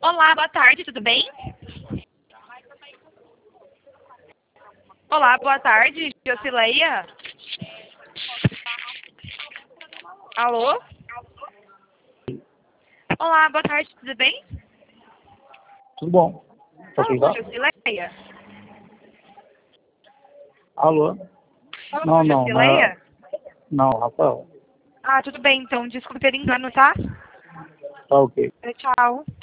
Olá, boa tarde, tudo bem? Olá, boa tarde, Josileia. Alô? Olá, boa tarde, tudo bem? Tudo bom? Posso Fala com ajudar? Josileia. Alô? Fala com Não, não, Josileia. não, Rafael. Ah, tudo bem, então, desculpe ter engano, tá? Tá ok. Tchau.